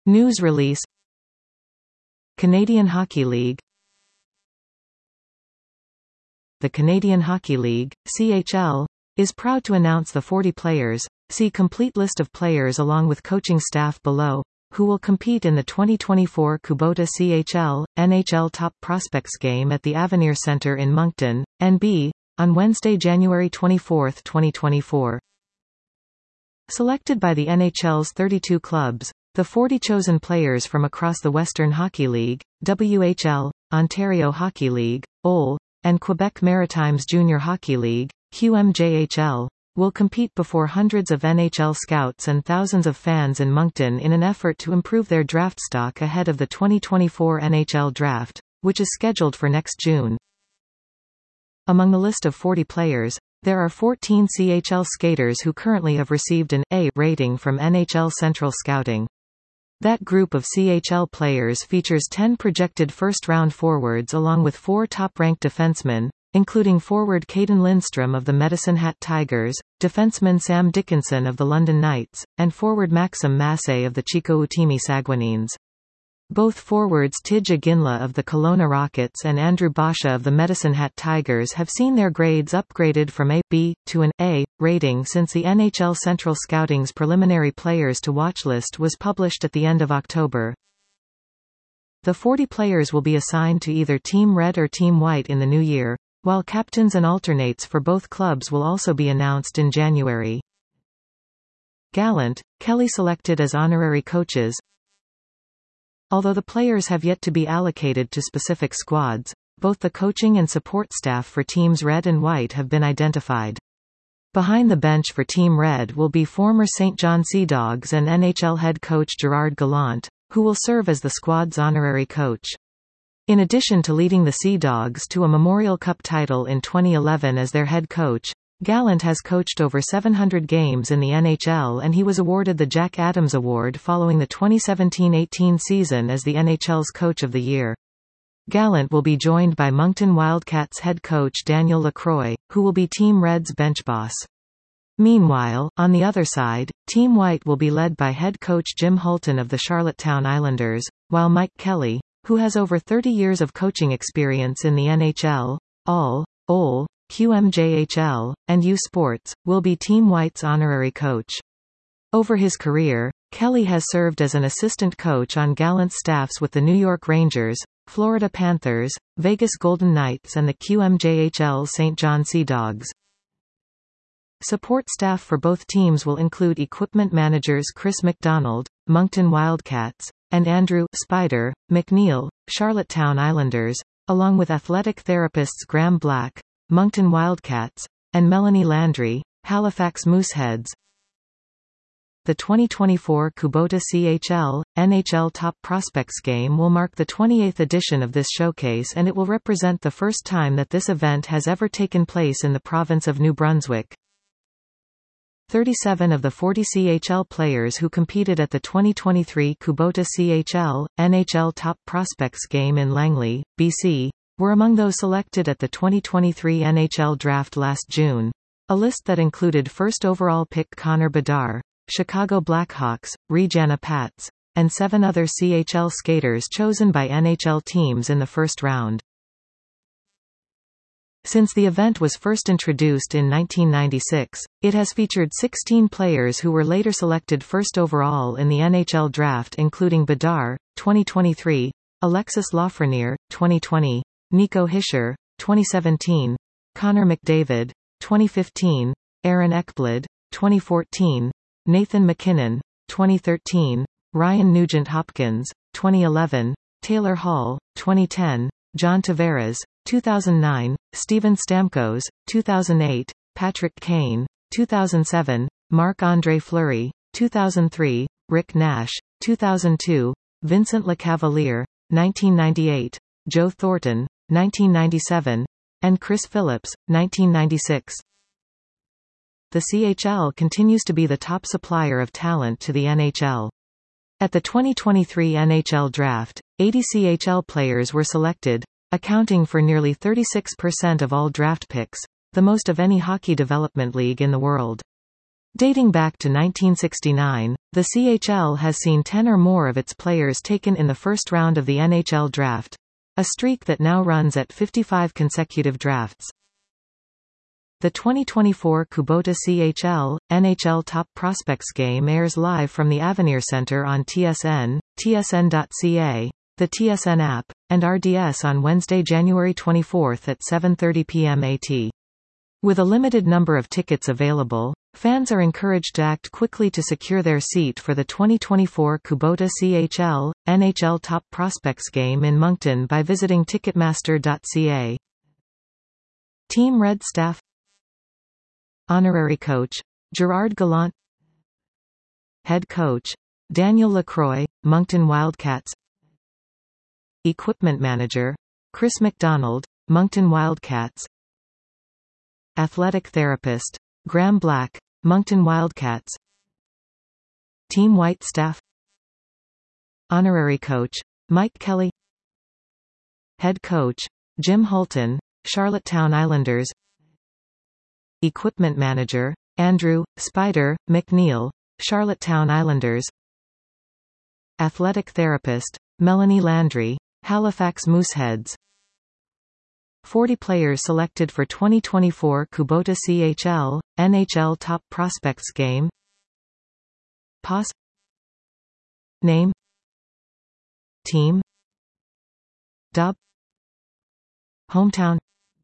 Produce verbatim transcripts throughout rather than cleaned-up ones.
News release. Canadian Hockey League. The Canadian Hockey League, C H L, is proud to announce the forty players, see complete list of players along with coaching staff below, who will compete in the twenty twenty-four Kubota C H L, N H L Top Prospects game at the Avenir Centre in Moncton, N B, on Wednesday, January twenty-fourth, twenty twenty-four. Selected by the N H L's thirty-two clubs, the forty chosen players from across the Western Hockey League, W H L, Ontario Hockey League, O L, and Quebec Maritimes Junior Hockey League, Q M J H L, will compete before hundreds of N H L scouts and thousands of fans in Moncton in an effort to improve their draft stock ahead of the twenty twenty-four N H L Draft, which is scheduled for next June. Among the list of forty players, there are fourteen C H L skaters who currently have received an A rating from N H L Central Scouting. That group of C H L players features ten projected first-round forwards along with four top-ranked defensemen, including forward Caden Lindstrom of the Medicine Hat Tigers, defenseman Sam Dickinson of the London Knights, and forward Maxim Massé of the Chicoutimi Saguenayens. Both forwards Tidge Aginla of the Kelowna Rockets and Andrew Basha of the Medicine Hat Tigers have seen their grades upgraded from a B to an A rating since the N H L Central Scouting's preliminary players to watch list was published at the end of October. The forty players will be assigned to either Team Red or Team White in the new year, while captains and alternates for both clubs will also be announced in January. Gallant, Kelly selected as honorary coaches. Although the players have yet to be allocated to specific squads, both the coaching and support staff for Teams Red and White have been identified. Behind the bench for Team Red will be former Saint John Sea Dogs and N H L head coach Gerard Gallant, who will serve as the squad's honorary coach. In addition to leading the Sea Dogs to a Memorial Cup title in twenty eleven as their head coach, Gallant has coached over seven hundred games in the N H L and he was awarded the Jack Adams Award following the twenty seventeen eighteen season as the N H L's Coach of the Year. Gallant will be joined by Moncton Wildcats head coach Daniel Lacroix, who will be Team Red's bench boss. Meanwhile, on the other side, Team White will be led by head coach Jim Hulton of the Charlottetown Islanders, while Mike Kelly, who has over thirty years of coaching experience in the N H L, A L, O L, Q M J H L, and U Sports, will be Team White's honorary coach. Over his career, Kelly has served as an assistant coach on Gallant's staffs with the New York Rangers, Florida Panthers, Vegas Golden Knights and the Q M J H L Saint John Sea Dogs. Support staff for both teams will include equipment managers Chris McDonald, Moncton Wildcats, and Andrew Spider McNeil, Charlottetown Islanders, along with athletic therapists Graham Black, Moncton Wildcats, and Melanie Landry, Halifax Mooseheads. The twenty twenty-four Kubota C H L, N H L Top Prospects game will mark the twenty-eighth edition of this showcase and it will represent the first time that this event has ever taken place in the province of New Brunswick. thirty-seven of the forty C H L players who competed at the twenty twenty-three Kubota C H L, N H L Top Prospects game in Langley, B C, were among those selected at the twenty twenty-three N H L Draft last June. A list that included first overall pick Connor Bedard, Chicago Blackhawks, Regina Pats, and seven other C H L skaters chosen by N H L teams in the first round. Since the event was first introduced in nineteen ninety-six, it has featured sixteen players who were later selected first overall in the N H L Draft, including Bedard, twenty twenty-three, Alexis Lafreniere, twenty twenty, Nico Hischier, twenty seventeen, Connor McDavid, twenty fifteen, Aaron Ekblad, twenty fourteen, Nathan MacKinnon, twenty thirteen, Ryan Nugent-Hopkins, twenty eleven, Taylor Hall, twenty ten, John Tavares, two thousand nine, Steven Stamkos, two thousand eight, Patrick Kane, two thousand seven, Marc-Andre Fleury, two thousand three, Rick Nash, two thousand two, Vincent Lecavalier, nineteen ninety-eight, Joe Thornton, nineteen ninety-seven, and Chris Phillips, nineteen ninety-six. The C H L continues to be the top supplier of talent to the N H L. At the twenty twenty-three N H L Draft, eighty C H L players were selected, accounting for nearly thirty-six percent of all draft picks, the most of any hockey development league in the world. Dating back to nineteen sixty-nine, the C H L has seen ten or more of its players taken in the first round of the N H L draft. A streak that now runs at fifty-five consecutive drafts. The twenty twenty-four Kubota C H L, N H L Top Prospects game airs live from the Avenir Center on T S N, T S N dot C A, the T S N app, and R D S on Wednesday, January twenty-fourth at seven thirty p m A T. With a limited number of tickets available, fans are encouraged to act quickly to secure their seat for the twenty twenty-four Kubota C H L, N H L Top Prospects game in Moncton by visiting Ticketmaster dot C A. Team Red Staff. Honorary Coach, Gerard Gallant. Head Coach, Daniel Lacroix, Moncton Wildcats. Equipment Manager, Chris McDonald, Moncton Wildcats. Athletic Therapist, Graham Black, Moncton Wildcats. Team White Staff. Honorary Coach, Mike Kelly. Head Coach, Jim Hulton, Charlottetown Islanders. Equipment Manager, Andrew, Spider, McNeil, Charlottetown Islanders. Athletic Therapist, Melanie Landry, Halifax Mooseheads. forty players selected for twenty twenty-four Kubota C H L, N H L Top Prospects game. P O S. Name. Team. Dub. Hometown.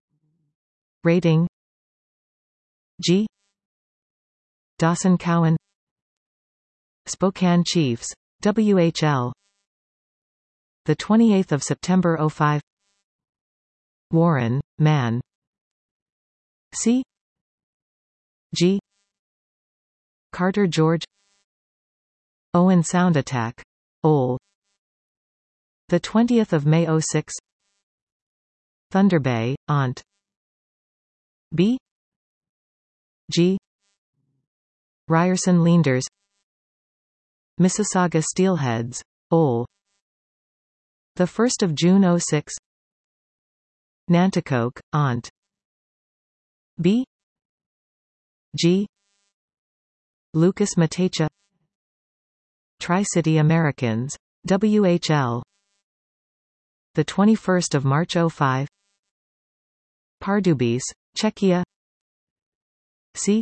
Rating. G. Dawson Cowan. Spokane Chiefs, W H L. The twenty-eighth of September oh five. Warren, Man. C. G. Carter George. Owen Sound Attack, Ole. The twentieth of May oh six. Thunder Bay, Aunt. B. G. Ryerson Leanders. Mississauga Steelheads, Ole. The first of June oh six. Nanticoke, Aunt. B. G. Lucas Matecha. Tri-City Americans, W H L. The twenty-first of March oh five. Pardubice, Czechia. C.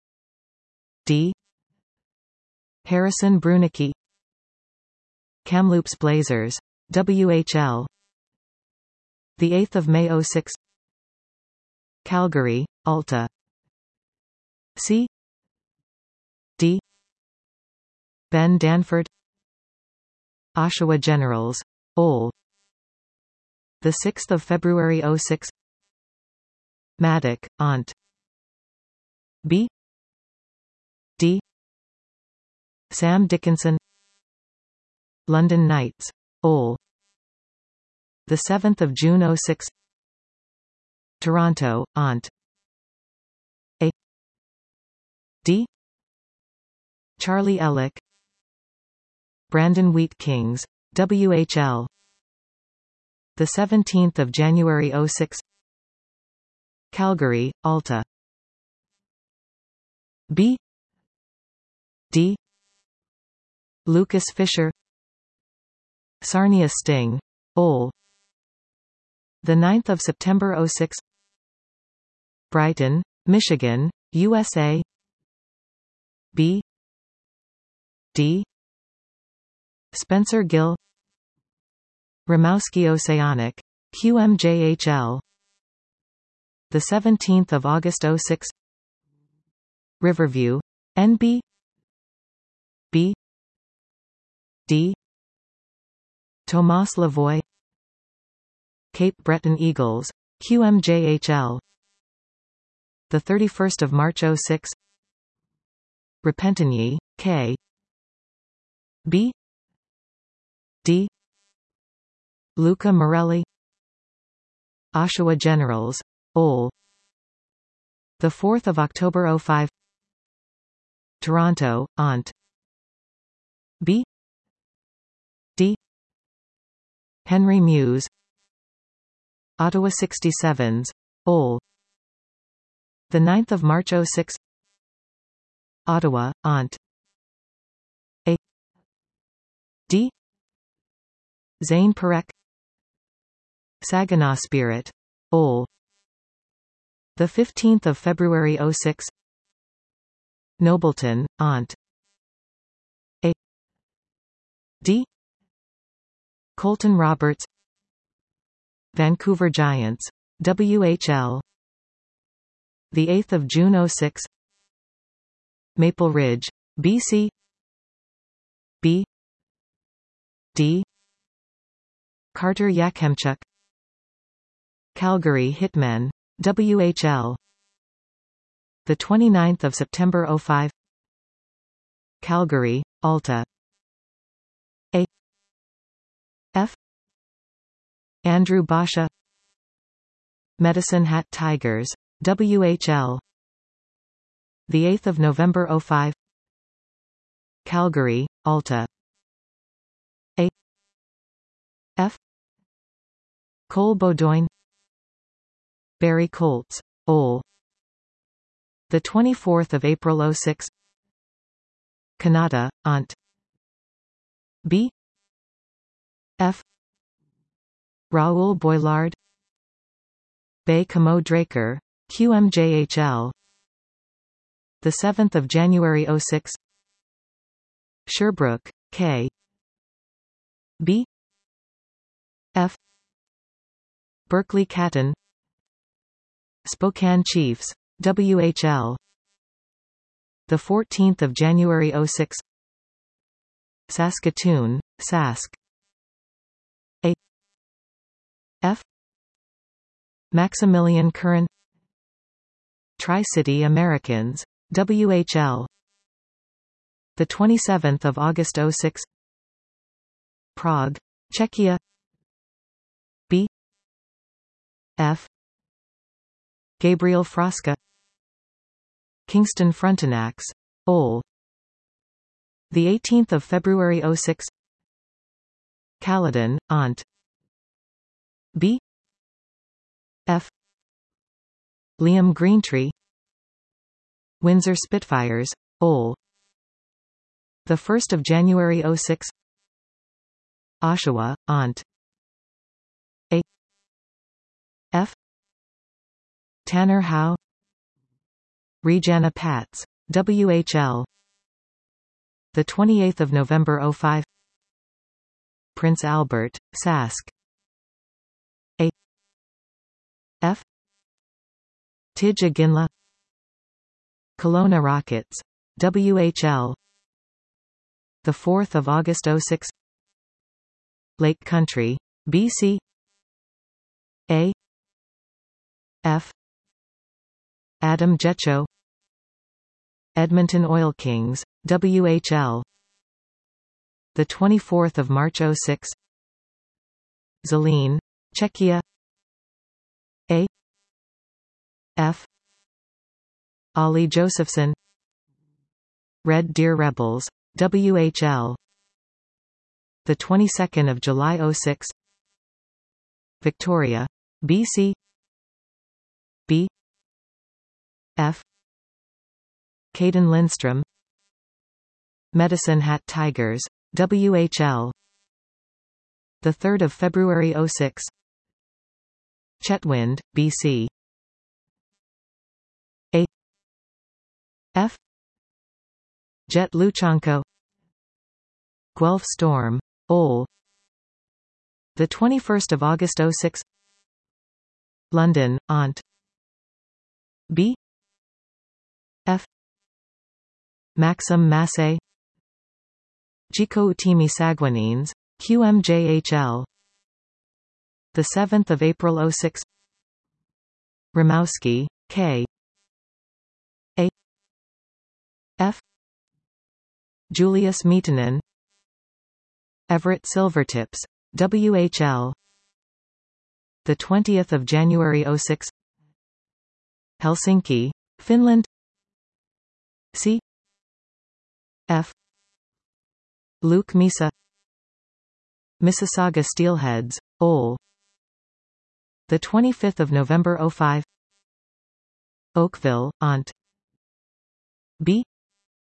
D. Harrison Brunicki. Kamloops Blazers, W H L. The eighth of May oh six. Calgary, Alta. C. D. Ben Danford. Oshawa Generals, Ole. The sixth of February oh six. Maddock, Aunt. B. D. Sam Dickinson. London Knights, Ole. The seventh of June oh six. Toronto, Aunt. A. D. Charlie Ellick. Brandon Wheat Kings, W H L. The seventeenth of January oh six. Calgary, Alta. B. D. Lucas Fisher. Sarnia Sting, Ole. The ninth of September oh six. Brighton, Michigan, U S A. B. D. Spencer Gill. Rimouski Oceanic, Q M J H L. The seventeenth of August oh six. Riverview, N B. B. D. Tomas Lavoie. Cape Breton Eagles, Q M J H L. The thirty-first of March oh six. Repentigny, K. B. D. Luca Morelli. Oshawa Generals, Ole. The fourth of October oh five. Toronto, Aunt. B. D. Henry Muse. Ottawa sixty-sevens, Ole. The ninth of March oh six. Ottawa, Ont. A. D. Zane Perek. Saginaw Spirit. Ol. The fifteenth of February oh six. Nobleton, Ont. A. D. Colton Roberts. Vancouver Giants, W H L. The eighth of June oh six. Maple Ridge, B C. B. D. Carter Yakemchuk. Calgary Hitmen, W H L. The twenty-ninth of September oh five. Calgary, Alta. A. F. Andrew Basha. Medicine Hat Tigers, W H L. The eighth of November oh five. Calgary, Alta. A. F. Cole Beaudoin. Barrie Colts, Ol. The twenty-fourth of April oh six. Canada, Ont. B. F. Raoul Boilard. Bay Camo Draker, Q M J H L. The seventh of January oh six. Sherbrooke, K. B. F. Berkeley Catton. Spokane Chiefs, W H L. The fourteenth of January oh six. Saskatoon, Sask. A. F. Maximilian Curran. Tri-City Americans, W H L. The twenty-seventh of August oh six. Prague, Czechia. B. F. Gabriel Frasca. Kingston Frontenacs, Ol. The eighteenth of February oh six. Caledon, Ont. B. F. Liam Greentree. Windsor Spitfires, Ol. The first of January oh six. Oshawa, Ont. A. F. Tanner Howe. Regina Pats, W H L. The twenty-eighth of November oh five. Prince Albert, Sask. A. F. Tidge Aginla. Kelowna Rockets, W H L. The fourth of August oh six. Lake Country, B C. A. F. Adam Jetcho. Edmonton Oil Kings, W H L. The twenty-fourth of March oh six. Zelein, Czechia. A. F. Ollie Josephson. Red Deer Rebels, W H L. The twenty-second of July oh six. Victoria, B C. B. F. Caden Lindstrom. Medicine Hat Tigers, W H L. The third of February oh six. Chetwynd, B C. A. F. Jet Luchanko. Guelph Storm, Ol. The twenty-first of August oh six. London, Ont. B. F. Maxim Massé. Chicoutimi Saguenayens, Q M J H L. The seventh of April oh six. Rimouski, K. A. F. Julius Mietanen. Everett Silvertips, W H L. The twentieth of January oh six. Helsinki, Finland. C. F. Luke Misa. Mississauga Steelheads, Ol. The twenty-fifth of November oh five. Oakville, Ont. B.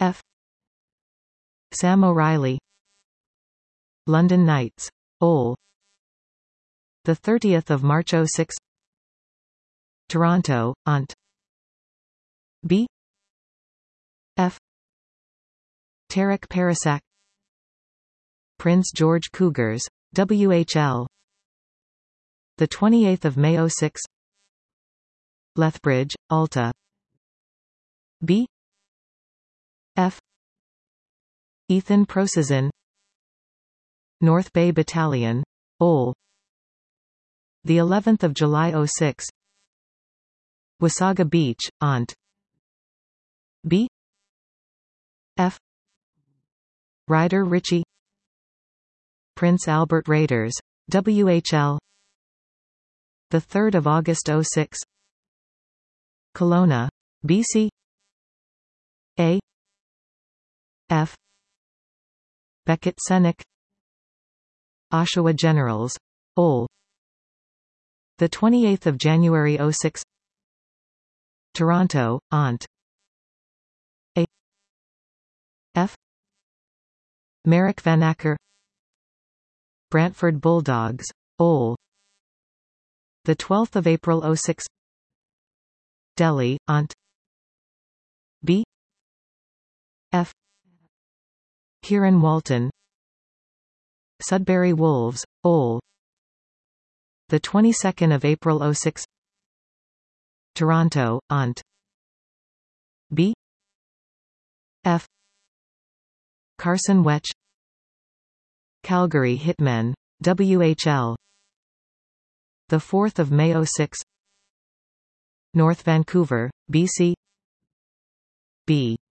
F. Sam O'Reilly. London Knights. Ol. The thirtieth of March oh six. Toronto, Ont. B. F. Tarek Parasak. Prince George Cougars. W H L. The twenty-eighth of May oh six. Lethbridge, Alta. B. F. Ethan Prosazin. North Bay Battalion. Ol. The eleventh of July oh six. Wasaga Beach, Ont. B. F. Ryder Ritchie. Prince Albert Raiders. W H L. The third of August oh six. Kelowna, B C. A. F. Beckett Sennick. Oshawa Generals. Ol. The twenty-eighth of January oh six. Toronto, Ont. A. F. Merrick Van Acker. Brantford Bulldogs. Ol. The twelfth of April oh six. Delhi, Ont. B. F. Kieran Walton. Sudbury Wolves. Ol. The twenty-second of April oh six. Toronto, Ont. B. F. Carson Wetch. Calgary Hitmen. W H L. The fourth of May oh six. North Vancouver, B C. B.